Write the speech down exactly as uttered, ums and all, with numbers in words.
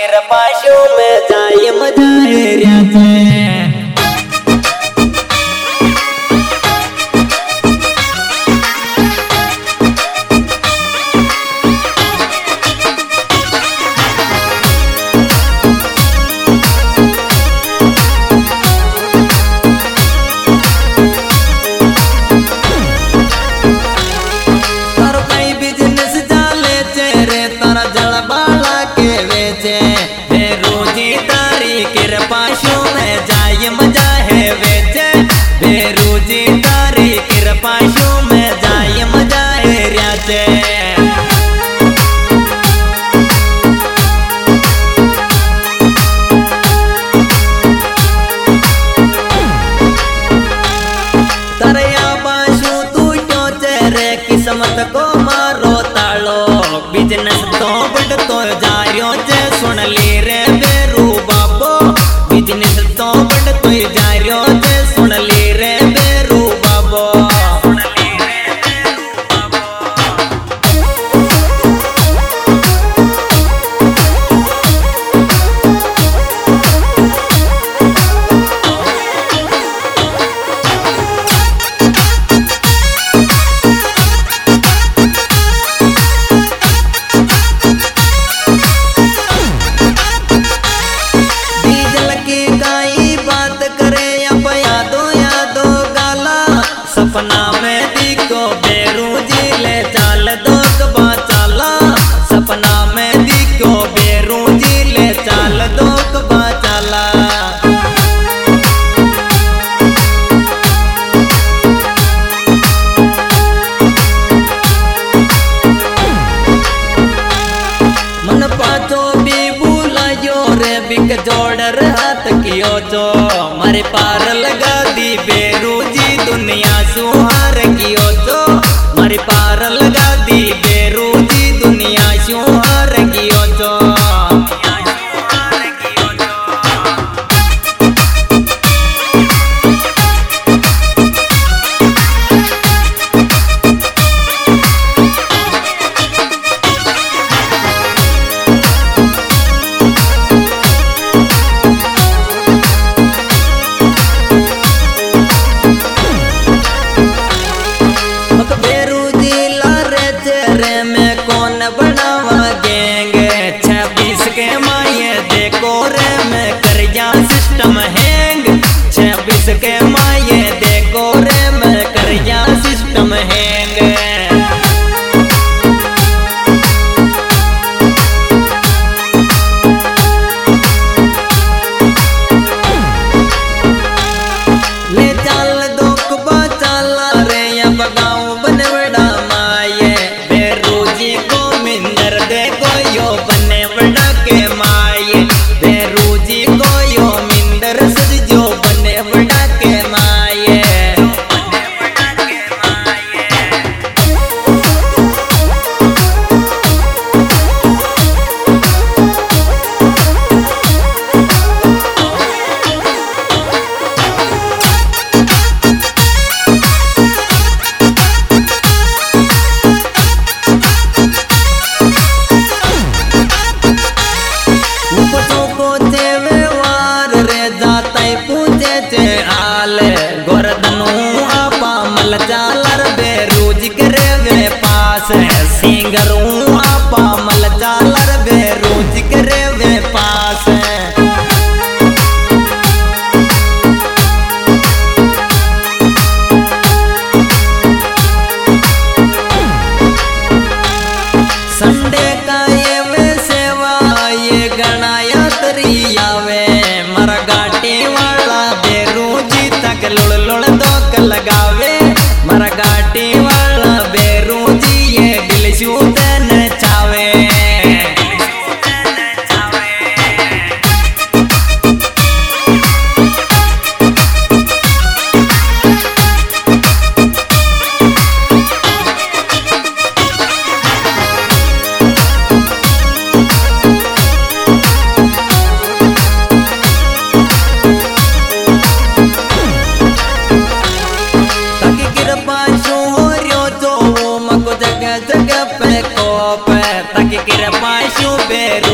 कृपाशु में जाए मजाए रियाचे कृपाशु में जाए मजा है वेचे बेरोजी तारी कृपाशु में जाए मजा है रियाचे तरया बाशु तू क्यों चेहरे किस्मत को मारो तालो बिजनेस तो बड़ तो जारियों जे सुन ली रे बेरू बाबो बिजनेस तो बड़ तो जारियों जे सुन ली रे बेरू बाबो सपना में दिखो बेरूजी ले चाल दो कबा चाला सपना में दिखो बेरूजी ले चाल दो कबा चाला मन पाचो भी बुलायो रे बिक जोड़र हाथ कियो चो मारे पार लगा दी बेरूजी दुनिया सुहार कियो तो मारे पार लगा दी बेरोजी दुनिया सुहार कियो तो सिस्टम हैंग छब्बीस के माये देखो रे मैं करिया सिस्टम हैंग ले चाल दो कबा चाला रे अब गाँव बने बड़ा माये बेरोजी को मिंदर देखो यो बने बड़ा के माये बेरोजी को यो मिंदर सज जो बने बड़ा के माये चालर बेरोजी करे वे पास सिंगरू आपा मल चालर बेरोजी करे वे पास संडे का ये वे सेवा ये गणाया तरी आवे मर गाटी वाला बेरोजी तक लुड़ लुड़ दो लगावे मर गाटी वाला बेरोजी ये दिल शूतन चावे जगह पे कोप ताकि कृपाशु बेर